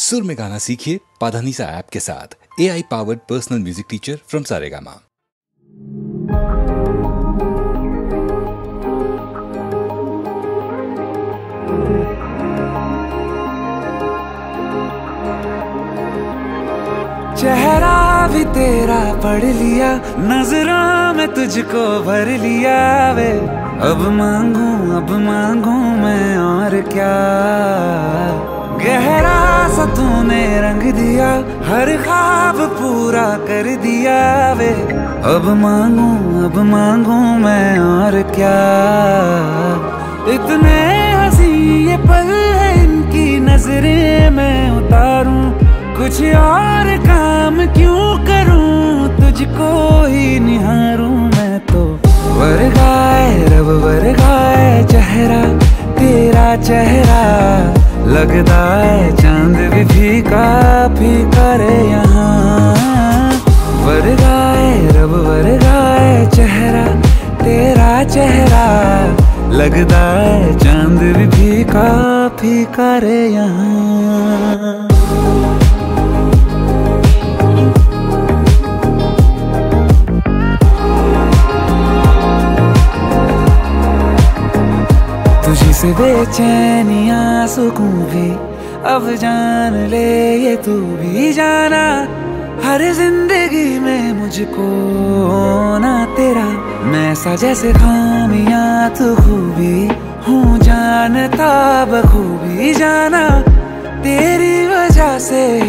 सुर में गाना सीखिए पाधानीसा ऐप के साथ। AI powered personal music teacher from Saregama. चेहरा भी तेरा पढ़ लिया, नजरों में तुझको भर लिया वे। अब मांगू मैं और क्या। गहरा सा तूने रंग दिया, हर ख्वाब पूरा कर दिया वे। अब मांगू मैं और क्या। इतने हंसी ये पल है इनकी नजरें मैं उतारूं, कुछ और काम क्यों करूं, तुझको ही निहारूं मैं तो। वर्गाए रब वर्गाए चेहरा तेरा चेहरा, लगता है चांद भी फीका फीका रे यहाँ। वर्गाए रब वर्गाए चेहरा तेरा चेहरा, लगता है चांद भी फीका फीका रे यहाँ। तुझी से बेचैनियां सुकून भी अब जान ले ये तू भी जाना। हर जिंदगी में मुझको ना तेरा मैं सा जैसे खामियां तू खूबी हूँ जानता बखूबी जाना। तेरी वजह से